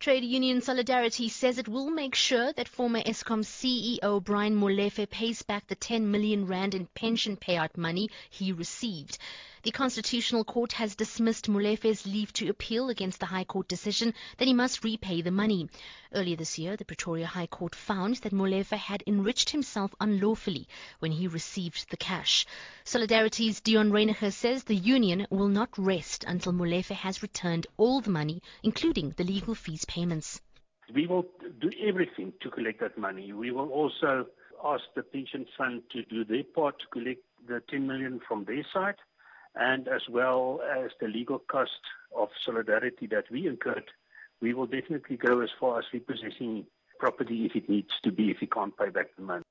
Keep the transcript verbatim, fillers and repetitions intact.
Trade union Solidarity says it will make sure that former Eskom C E O Brian Molefe pays back the ten million rand in pension payout money he received. The Constitutional Court has dismissed Molefe's leave to appeal against the High Court decision that he must repay the money. Earlier this year, the Pretoria High Court found that Molefe had enriched himself unlawfully when he received the cash. Solidarity's Dion Reiniger says the union will not rest until Molefe has returned all the money, including the legal fees payments. We will do everything to collect that money. We will also ask the pension fund to do their part to collect the ten million from their side, and as well as the legal cost of Solidarity that we incurred. We will definitely go as far as repossessing property if it needs to be, if he can't pay back the money.